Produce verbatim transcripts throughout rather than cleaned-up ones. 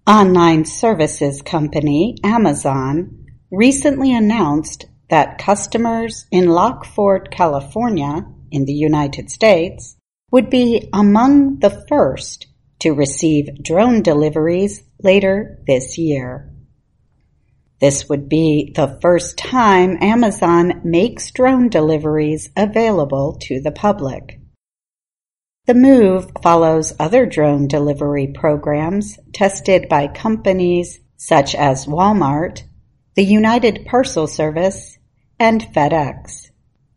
Online services company Amazon recently announced that customers in Lockford, California, in the United States, would be among the first to receive drone deliveries later this year. This would be the first time Amazon makes drone deliveries available to the public. The move follows other drone delivery programs tested by companies such as Walmart, the United Parcel Service, and FedEx.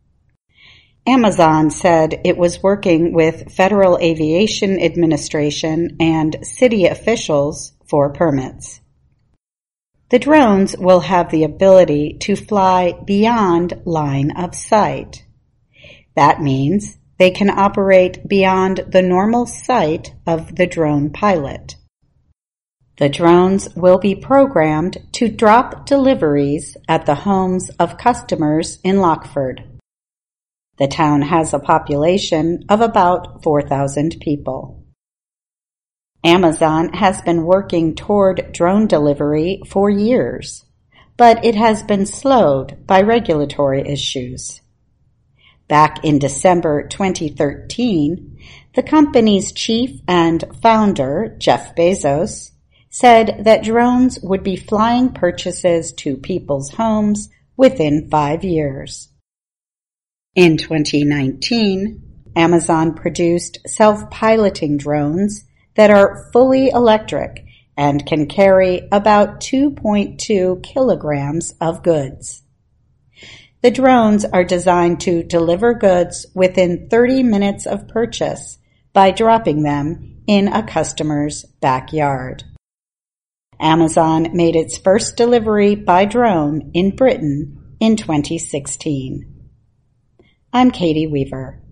Amazon said it was working with Federal Aviation Administration and city officials for permits. The drones will have the ability to fly beyond line of sight. That means they can operate beyond the normal sight of the drone pilot. The drones will be programmed to drop deliveries at the homes of customers in Lockford. The town has a population of about four thousand people. Amazon has been working toward drone delivery for years, but it has been slowed by regulatory issues. Back in December twenty thirteen, the company's chief and founder, Jeff Bezos, said that drones would be flying purchases to people's homes within five years. In twenty nineteen, Amazon produced self-piloting drones that are fully electric and can carry about two point two kilograms of goods. The drones are designed to deliver goods within thirty minutes of purchase by dropping them in a customer's backyard. Amazon made its first delivery by drone in Britain in twenty sixteen. I'm Katie Weaver.